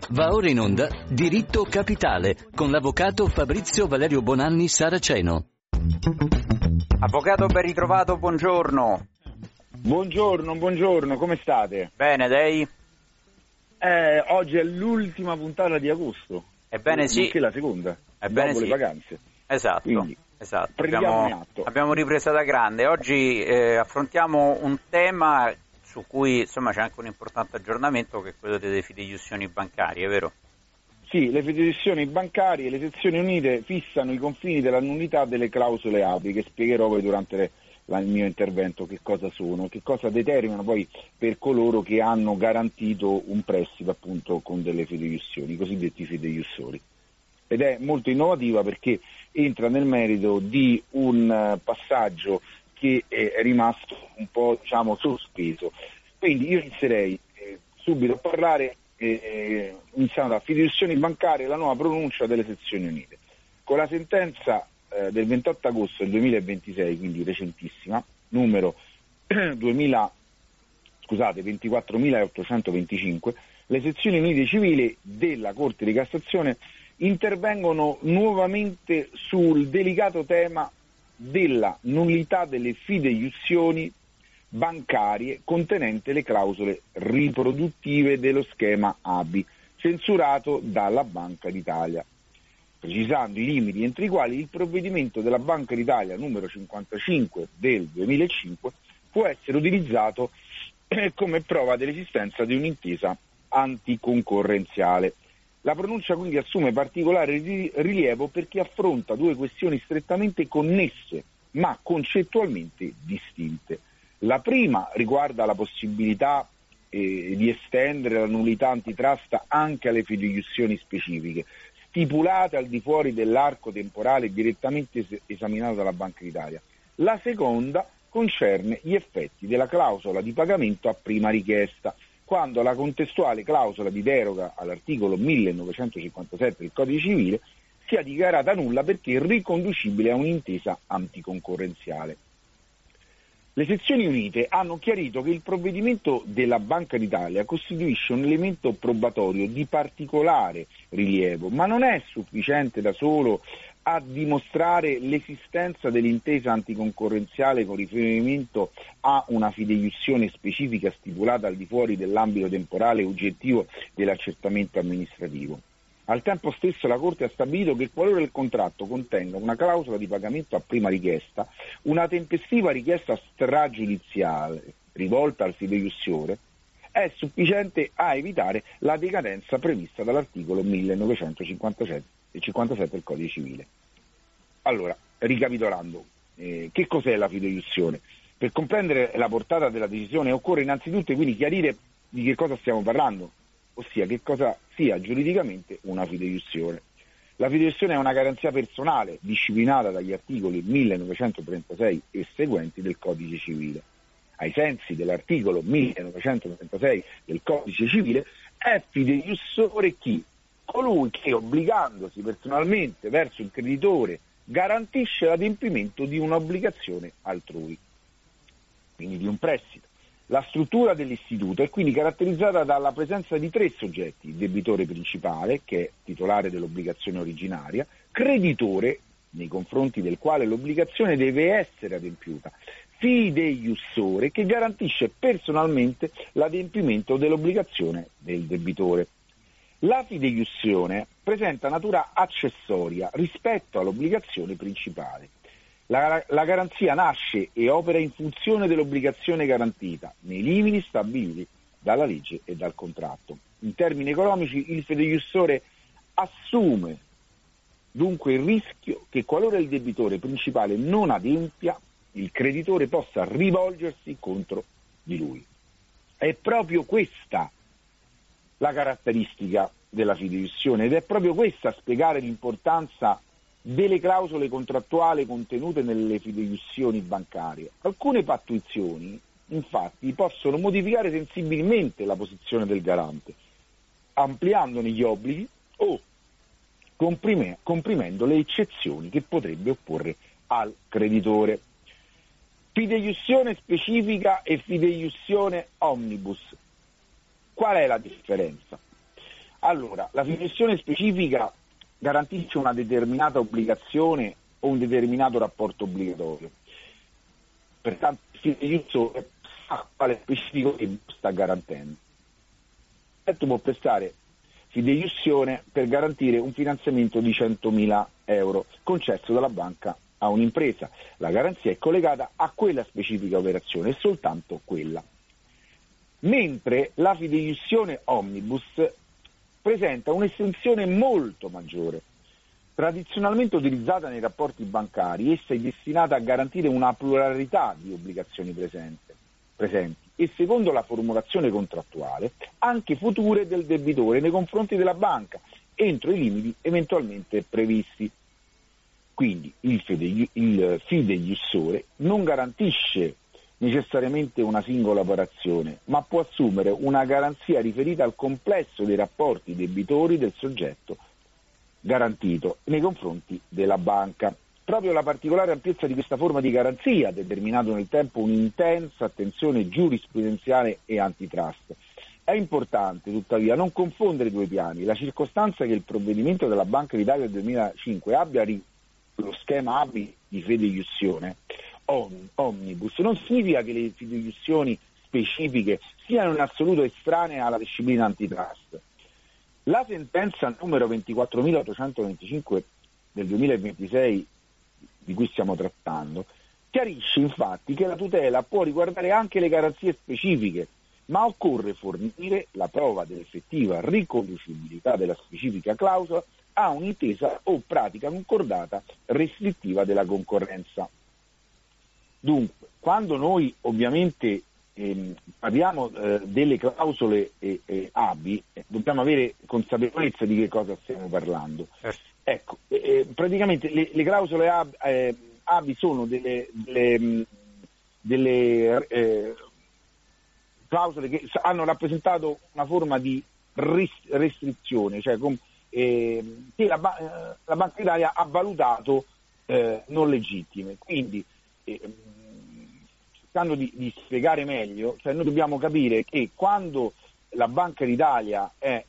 Va ora in onda Diritto Capitale con l'avvocato Fabrizio Valerio Bonanni Saraceno. Avvocato, ben ritrovato, buongiorno. Buongiorno, come state? Bene, lei? Oggi è l'ultima puntata di agosto. Ebbene sì. Anche la seconda, Ebbene dopo sì. le vacanze. Esatto, Quindi, esatto. prendiamone atto. Abbiamo ripresa da grande. Oggi affrontiamo un tema su cui insomma c'è anche un importante aggiornamento, che è quello delle fideiussioni bancarie, vero? Sì, le fideiussioni bancarie e le sezioni unite fissano i confini della nullità delle clausole API, che spiegherò poi durante il mio intervento che cosa sono, che cosa determinano poi per coloro che hanno garantito un prestito appunto con delle fideiussioni, i cosiddetti fideiussori. Ed è molto innovativa perché entra nel merito di un passaggio che è rimasto un po' sospeso. Quindi io inizierei subito a parlare iniziando da fideiussioni bancarie e la nuova pronuncia delle sezioni unite. Con la sentenza del 28 agosto del 2026, quindi recentissima, numero 24.825, le sezioni unite civili della Corte di Cassazione intervengono nuovamente sul delicato tema della nullità delle fideiussioni bancarie contenente le clausole riproduttive dello schema ABI, censurato dalla Banca d'Italia, precisando i limiti entro i quali il provvedimento della Banca d'Italia numero 55 del 2005 può essere utilizzato come prova dell'esistenza di un'intesa anticoncorrenziale. La pronuncia quindi assume particolare rilievo perché affronta due questioni strettamente connesse ma concettualmente distinte. La prima riguarda la possibilità di estendere la nullità antitrust anche alle fideiussioni specifiche, stipulate al di fuori dell'arco temporale direttamente esaminato dalla Banca d'Italia. La seconda concerne gli effetti della clausola di pagamento a prima richiesta, quando la contestuale clausola di deroga all'articolo 1957 del Codice Civile sia dichiarata nulla perché riconducibile a un'intesa anticoncorrenziale. Le sezioni unite hanno chiarito che il provvedimento della Banca d'Italia costituisce un elemento probatorio di particolare rilievo, ma non è sufficiente da solo a dimostrare l'esistenza dell'intesa anticoncorrenziale con riferimento a una fideiussione specifica stipulata al di fuori dell'ambito temporale oggettivo dell'accertamento amministrativo. Al tempo stesso la Corte ha stabilito che qualora il contratto contenga una clausola di pagamento a prima richiesta, una tempestiva richiesta stragiudiziale rivolta al fideiussiore è sufficiente a evitare la decadenza prevista dall'articolo 1957 del Codice Civile. Allora, ricapitolando, che cos'è la fideiussione? Per comprendere la portata della decisione occorre innanzitutto quindi chiarire di che cosa stiamo parlando, ossia che cosa sia giuridicamente una fideiussione. La fideiussione è una garanzia personale disciplinata dagli articoli 1936 e seguenti del Codice Civile. Ai sensi dell'articolo 1936 del Codice Civile è fideiussore chi? Colui che, obbligandosi personalmente verso il creditore, garantisce l'adempimento di un'obbligazione altrui, quindi di un prestito. La struttura dell'istituto è quindi caratterizzata dalla presenza di tre soggetti: il debitore principale, che è titolare dell'obbligazione originaria, creditore, nei confronti del quale l'obbligazione deve essere adempiuta, fideiussore, che garantisce personalmente l'adempimento dell'obbligazione del debitore. La fideiussione presenta natura accessoria rispetto all'obbligazione principale. La garanzia nasce e opera in funzione dell'obbligazione garantita, nei limiti stabiliti dalla legge e dal contratto. In termini economici, il fideiussore assume dunque il rischio che, qualora il debitore principale non adempia, il creditore possa rivolgersi contro di lui. È proprio questa la caratteristica della fideiussione ed è proprio questa a spiegare l'importanza delle clausole contrattuali contenute nelle fideiussioni bancarie. Alcune pattuizioni, infatti, possono modificare sensibilmente la posizione del garante, ampliandone gli obblighi o comprimendo le eccezioni che potrebbe opporre al creditore. Fideiussione specifica e fideiussione omnibus. Qual è la differenza? Allora, la fideiussione specifica garantisce una determinata obbligazione o un determinato rapporto obbligatorio. Pertanto il fideiussore sa quale specifico debito sta garantendo. Il soggetto può prestare fideiussione per garantire un finanziamento di 100.000 euro concesso dalla banca a un'impresa. La garanzia è collegata a quella specifica operazione e soltanto quella. Mentre la fideiussione omnibus presenta un'estensione molto maggiore. Tradizionalmente utilizzata nei rapporti bancari, essa è destinata a garantire una pluralità di obbligazioni presenti e, secondo la formulazione contrattuale, anche future del debitore nei confronti della banca, entro i limiti eventualmente previsti. Quindi il fideiussore non garantisce necessariamente una singola operazione, ma può assumere una garanzia riferita al complesso dei rapporti debitori del soggetto garantito nei confronti della banca. Proprio la particolare ampiezza di questa forma di garanzia ha determinato nel tempo un'intensa attenzione giurisprudenziale e antitrust. È importante, tuttavia, non confondere i due piani. La circostanza che il provvedimento della Banca d'Italia del 2005 abbia lo schema ABI di fideiussione omnibus non significa che le fideiussioni specifiche siano in assoluto estranee alla disciplina antitrust. La sentenza numero 24.825 del 2026 di cui stiamo trattando chiarisce infatti che la tutela può riguardare anche le garanzie specifiche, ma occorre fornire la prova dell'effettiva riconducibilità della specifica clausola a un'intesa o pratica concordata restrittiva della concorrenza. Dunque, quando noi ovviamente parliamo delle clausole ABI, dobbiamo avere consapevolezza di che cosa stiamo parlando. Ecco, praticamente le clausole ABI sono delle clausole che hanno rappresentato una forma di restrizione, cioè che la Banca d'Italia ha valutato non legittime. Quindi, cercando di spiegare meglio, cioè noi dobbiamo capire che quando la Banca d'Italia è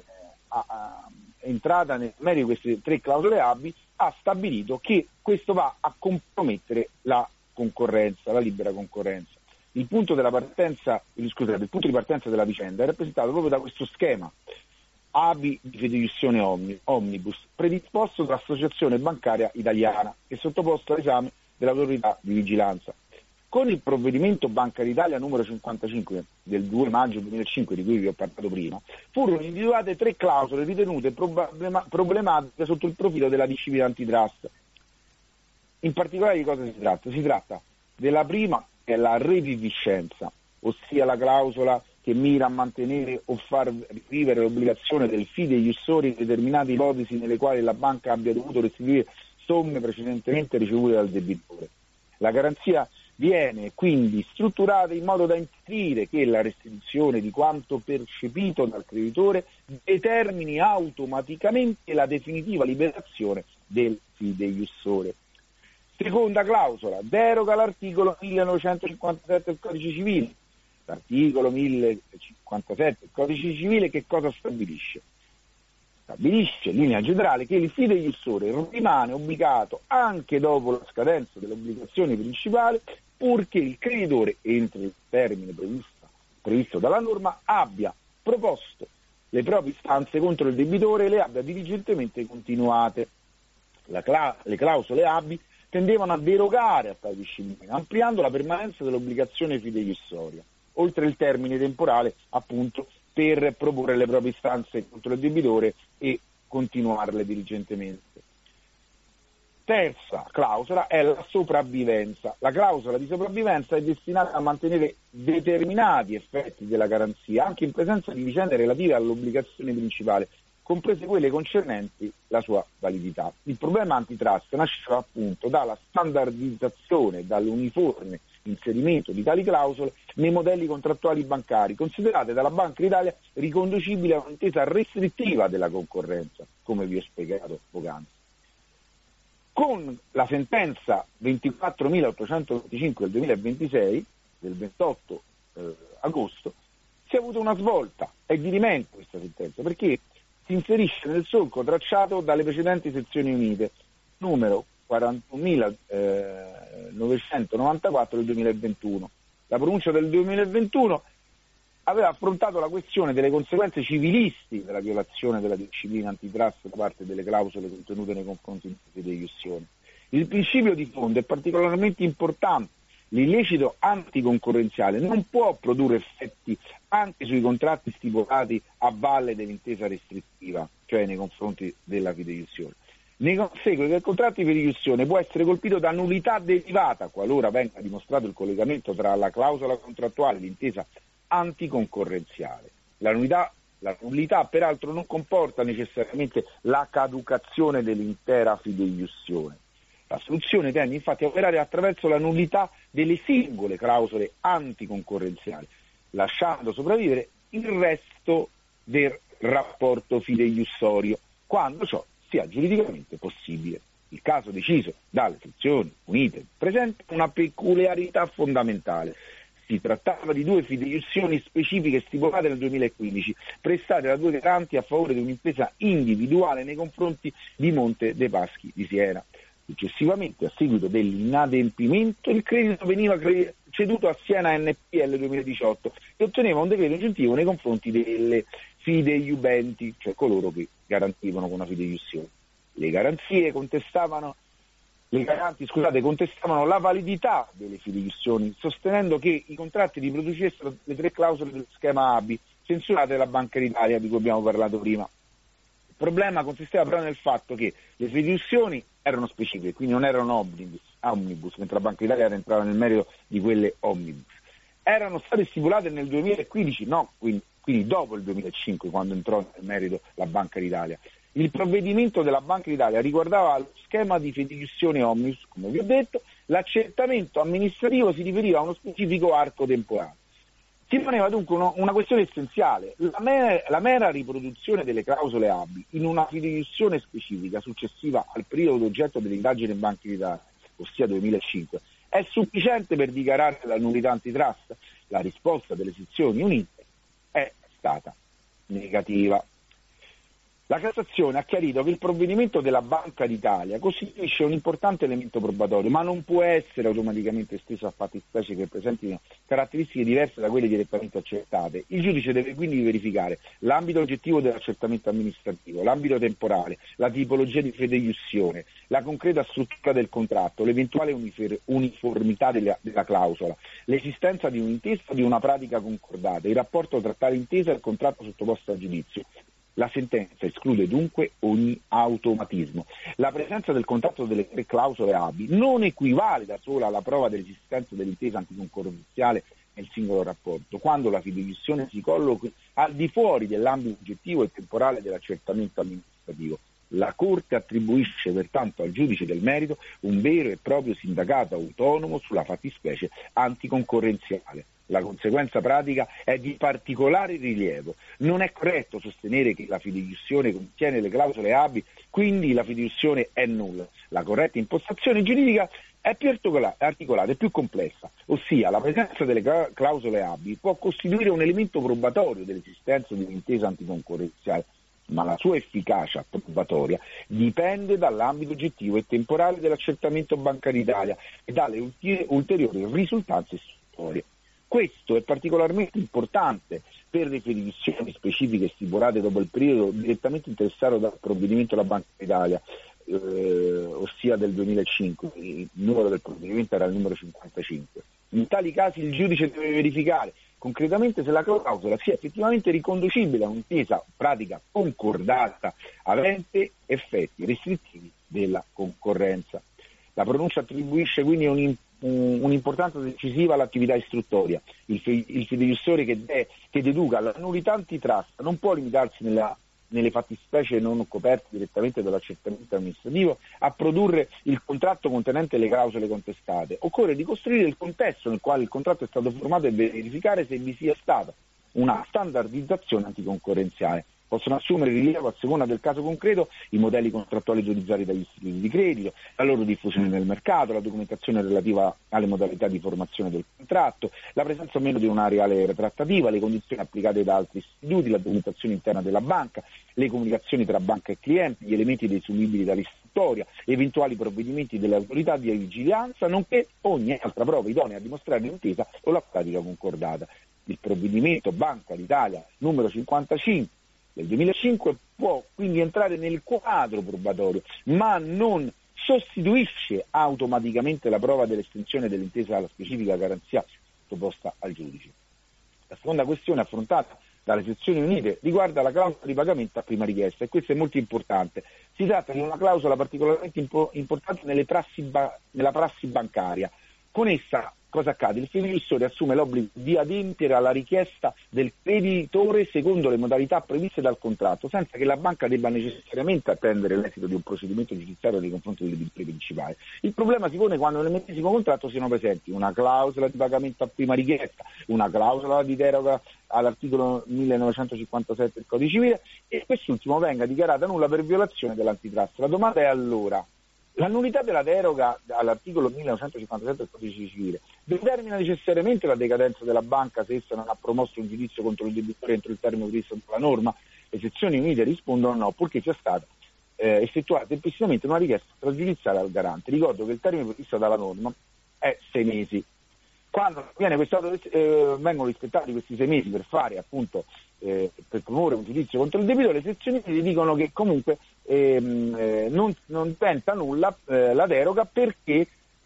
entrata nel merito di queste tre clausole ABI, ha stabilito che questo va a compromettere la concorrenza, la libera concorrenza. Il punto di partenza della vicenda è rappresentato proprio da questo schema ABI di fideiussione omnibus, predisposto dall'Associazione Bancaria Italiana e sottoposto all'esame dell'autorità di vigilanza. Con il provvedimento Banca d'Italia numero 55 del 2 maggio 2005, di cui vi ho parlato prima, furono individuate tre clausole ritenute problematiche sotto il profilo della disciplina antitrust. In particolare di cosa si tratta? Si tratta della prima, che è la reviviscenza, ossia la clausola che mira a mantenere o far vivere l'obbligazione del fideiussore in determinate ipotesi nelle quali la banca abbia dovuto restituire somme precedentemente ricevute dal debitore. La garanzia viene quindi strutturata in modo da impedire che la restituzione di quanto percepito dal creditore determini automaticamente la definitiva liberazione del fideiussore. Seconda clausola, deroga all'articolo 1957 del Codice Civile. L'articolo 1057 del Codice Civile che cosa stabilisce? Stabilisce in linea generale che il fideiussore rimane obbligato anche dopo la scadenza dell'obbligazione principale, purché il creditore, entro il termine previsto dalla norma, abbia proposto le proprie istanze contro il debitore e le abbia diligentemente continuate. Le clausole ABI tendevano a derogare a tale disciplina, ampliando la permanenza dell'obbligazione fideiussoria, oltre il termine temporale appunto per proporre le proprie istanze contro il debitore e continuarle diligentemente. Terza clausola è la sopravvivenza. La clausola di sopravvivenza è destinata a mantenere determinati effetti della garanzia anche in presenza di vicende relative all'obbligazione principale, comprese quelle concernenti la sua validità. Il problema antitrust nasceva appunto dalla standardizzazione, dall'uniforme inserimento di tali clausole nei modelli contrattuali bancari, considerate dalla Banca d'Italia riconducibili a un'intesa restrittiva della concorrenza, come vi ho spiegato poc'anzi. Con la sentenza 24.825 del 2026, del 28 agosto, si è avuta una svolta, è dirimento questa sentenza, perché si inserisce nel solco tracciato dalle precedenti sezioni unite, numero 41.994 del 2021. La pronuncia del 2021 aveva affrontato la questione delle conseguenze civilistiche della violazione della disciplina antitrust da parte delle clausole contenute nei confronti di fideiussioni. Il principio di fondo è particolarmente importante. L'illecito anticoncorrenziale non può produrre effetti anche sui contratti stipulati a valle dell'intesa restrittiva, cioè nei confronti della fideiussione. Ne consegue che il contratto di fideiussione può essere colpito da nullità derivata qualora venga dimostrato il collegamento tra la clausola contrattuale e l'intesa anticoncorrenziale. La nullità peraltro non comporta necessariamente la caducazione dell'intera fideiussione. La soluzione tende infatti a operare attraverso la nullità delle singole clausole anticoncorrenziali, lasciando sopravvivere il resto del rapporto fideiussorio, quando ciò sia giuridicamente possibile. Il caso deciso dalle sezioni unite presenta una peculiarità fondamentale. Si trattava di due fideiussioni specifiche stipulate nel 2015, prestate da due garanti a favore di un'impresa individuale nei confronti di Monte dei Paschi di Siena. Successivamente, a seguito dell'inadempimento, il credito veniva ceduto a Siena NPL 2018 e otteneva un decreto aggiuntivo nei confronti delle fideiubenti, cioè coloro che garantivano con una fideiussione. Le garanti contestavano la validità delle fideiussioni, sostenendo che i contratti riproducessero le tre clausole del schema ABI, censurate dalla Banca d'Italia, di cui abbiamo parlato prima. Il problema consisteva però nel fatto che le fideiussioni erano specifiche, quindi non erano omnibus, mentre la Banca d'Italia entrava nel merito di quelle omnibus. Erano state stipulate nel 2015, quindi dopo il 2005, quando entrò nel merito la Banca d'Italia. Il provvedimento della Banca d'Italia riguardava lo schema di fideiussione omnibus, come vi ho detto. L'accertamento amministrativo si riferiva a uno specifico arco temporale. Si poneva dunque una questione essenziale: la mera riproduzione delle clausole ABI in una fideiussione specifica successiva al periodo oggetto dell'indagine Banca d'Italia, ossia 2005, è sufficiente per dichiarare la nullità antitrust? La risposta delle sezioni unite è stata negativa. La Cassazione ha chiarito che il provvedimento della Banca d'Italia costituisce un importante elemento probatorio, ma non può essere automaticamente esteso a fattispecie che presentino caratteristiche diverse da quelle direttamente accertate. Il giudice deve quindi verificare l'ambito oggettivo dell'accertamento amministrativo, l'ambito temporale, la tipologia di fideiussione, la concreta struttura del contratto, l'eventuale uniformità della clausola, l'esistenza di un'intesa o di una pratica concordata, il rapporto tra tale intesa e il contratto sottoposto a giudizio. La sentenza esclude dunque ogni automatismo. La presenza del contratto delle tre clausole ABI non equivale da sola alla prova dell'esistenza dell'intesa anticoncorrenziale nel singolo rapporto, quando la fideiussione si colloca al di fuori dell'ambito oggettivo e temporale dell'accertamento amministrativo. La Corte attribuisce pertanto al giudice del merito un vero e proprio sindacato autonomo sulla fattispecie anticoncorrenziale. La conseguenza pratica è di particolare rilievo. Non è corretto sostenere che la fideiussione contiene le clausole ABI, quindi la fideiussione è nulla. La corretta impostazione giuridica è più articolata e più complessa, ossia la presenza delle clausole ABI può costituire un elemento probatorio dell'esistenza di un'intesa anticoncorrenziale, ma la sua efficacia probatoria dipende dall'ambito oggettivo e temporale dell'accertamento Banca d'Italia e dalle ulteriori risultanze istruttorie. Questo è particolarmente importante per le fideiussioni specifiche stipulate dopo il periodo direttamente interessato dal provvedimento della Banca d'Italia, ossia del 2005, il numero del provvedimento era il numero 55. In tali casi il giudice deve verificare concretamente se la clausola sia effettivamente riconducibile a un'intesa pratica concordata avente effetti restrittivi della concorrenza. La pronuncia attribuisce quindi un'importanza decisiva all'attività istruttoria. Il fideiussiore che deduca la nullità antitrust non può limitarsi nelle fattispecie non coperte direttamente dall'accertamento amministrativo a produrre il contratto contenente le clausole contestate. Occorre ricostruire il contesto nel quale il contratto è stato formato e verificare se vi sia stata una standardizzazione anticoncorrenziale. Possono assumere rilievo a seconda del caso concreto i modelli contrattuali utilizzati dagli istituti di credito, la loro diffusione nel mercato, la documentazione relativa alle modalità di formazione del contratto, la presenza o meno di una reale trattativa, le condizioni applicate da altri istituti, la documentazione interna della banca, le comunicazioni tra banca e clienti, gli elementi desumibili dall'istruttoria, eventuali provvedimenti delle autorità di vigilanza, nonché ogni altra prova idonea a dimostrare l'intesa o la pratica concordata. Il provvedimento Banca d'Italia numero 55 del 2005 può quindi entrare nel quadro probatorio, ma non sostituisce automaticamente la prova dell'estensione dell'intesa alla specifica garanzia sottoposta al giudice. La seconda questione affrontata dalle sezioni unite riguarda la clausola di pagamento a prima richiesta, e questo è molto importante. Si tratta di una clausola particolarmente importante nella prassi bancaria. Con essa cosa accade? Il fideiussore assume l'obbligo di adempiere alla richiesta del creditore secondo le modalità previste dal contratto, senza che la banca debba necessariamente attendere l'esito di un procedimento giudiziario nei confronti del debitore principale. Il problema si pone quando nel medesimo contratto siano presenti una clausola di pagamento a prima richiesta, una clausola di deroga all'articolo 1957 del Codice Civile, e quest'ultimo venga dichiarata nulla per violazione dell'antitrust. La domanda è allora: la nullità della deroga all'articolo 1957 del Codice Civile determina necessariamente la decadenza della banca se essa non ha promosso un giudizio contro il debitore entro il termine previsto dalla norma? Le sezioni unite rispondono no, purché sia stata effettuata tempestivamente una richiesta stragiudiziale al garante. Ricordo che il termine previsto dalla norma è 6 mesi. Quando vengono rispettati questi 6 mesi per fare appunto per promuovere un giudizio contro il debitore, le sezioni unite dicono che comunque non tenta nulla la deroga perché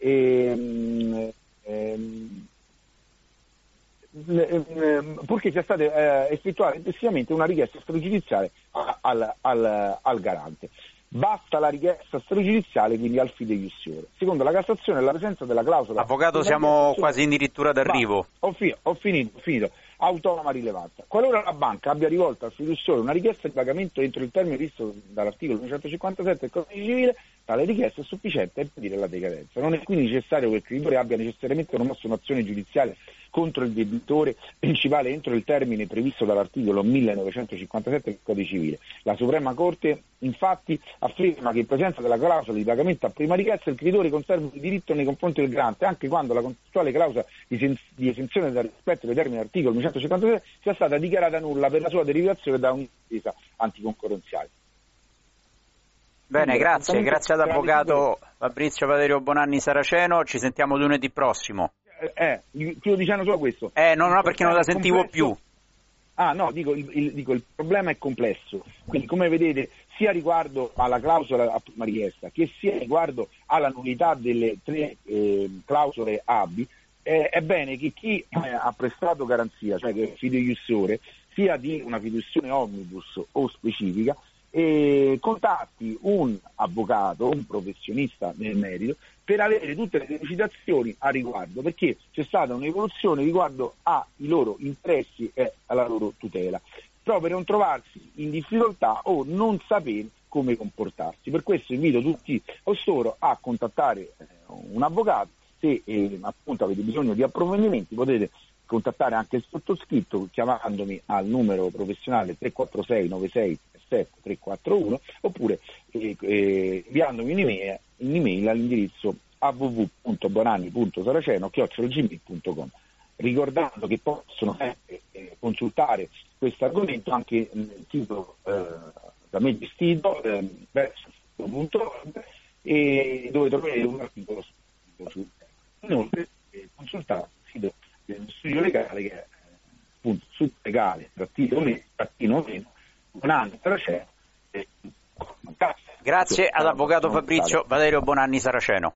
purché sia stata effettuata tempestivamente una richiesta stragiudiziale al garante. Basta la richiesta stragiudiziale quindi al fideiussiore. Secondo la Cassazione, la presenza della clausola... Avvocato, siamo quasi addirittura d'arrivo. Ho finito. Autonoma rilevanza. Qualora la banca abbia rivolto al fideiussiore una richiesta di pagamento entro il termine visto dall'articolo 257 del Codice Civile, tale richiesta è sufficiente a impedire la decadenza. Non è quindi necessario che il creditore abbia necessariamente promosso un'azione giudiziale contro il debitore principale entro il termine previsto dall'articolo 1957 del Codice Civile. La Suprema Corte infatti afferma che in presenza della clausola di pagamento a prima richiesta il creditore conserva il diritto nei confronti del garante anche quando la contestuale clausola di esenzione dal rispetto dei termini dell'articolo 1957 sia stata dichiarata nulla per la sua derivazione da un'intesa anticoncorrenziale. Bene, grazie all'avvocato Fabrizio Valerio Bonanni Saraceno, ci sentiamo lunedì prossimo. Chiudo dicendo solo questo. No, perché non la sentivo più. Dico il problema è complesso, quindi come vedete sia riguardo alla clausola a prima richiesta che sia riguardo alla nullità delle 3 clausole ABI, è bene che chi ha prestato garanzia, cioè che è il fideiussore, sia di una fiduzione omnibus o specifica, contatti un avvocato, un professionista nel merito, per avere tutte le delucidazioni a riguardo, perché c'è stata un'evoluzione riguardo ai loro interessi e alla loro tutela, proprio per non trovarsi in difficoltà o non sapere come comportarsi. Per questo invito tutti costoro a contattare un avvocato. Se appunto avete bisogno di approfondimenti potete contattare anche il sottoscritto chiamandomi al numero professionale 346 96 341 oppure inviandomi un'email all'indirizzo www.bonanni.saraceno@gmail.com, ricordando che possono consultare questo argomento anche nel sito da me gestito verso.org, e dove troverete un articolo sul inoltre consultate il sito dello studio legale che è appunto sublegale-meno Bonanni Saraceno. Grazie all'avvocato Fabrizio Valerio Bonanni Saraceno.